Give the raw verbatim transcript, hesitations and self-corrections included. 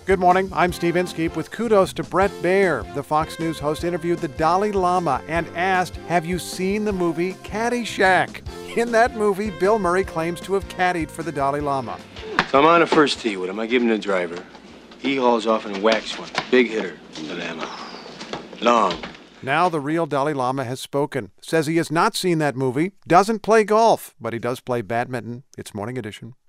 Good morning. I'm Steve Inskeep with kudos to Bret Baier. The Fox News host interviewed the Dalai Lama and asked, have you seen the movie Caddyshack? In that movie, Bill Murray claims to have caddied for the Dalai Lama. So I'm on a first tee with him. I give him the driver. He hauls off and whacks one. Big hitter. The Lama. Long. Now the real Dalai Lama has spoken. Says he has not seen that movie, doesn't play golf, but he does play badminton. It's Morning Edition.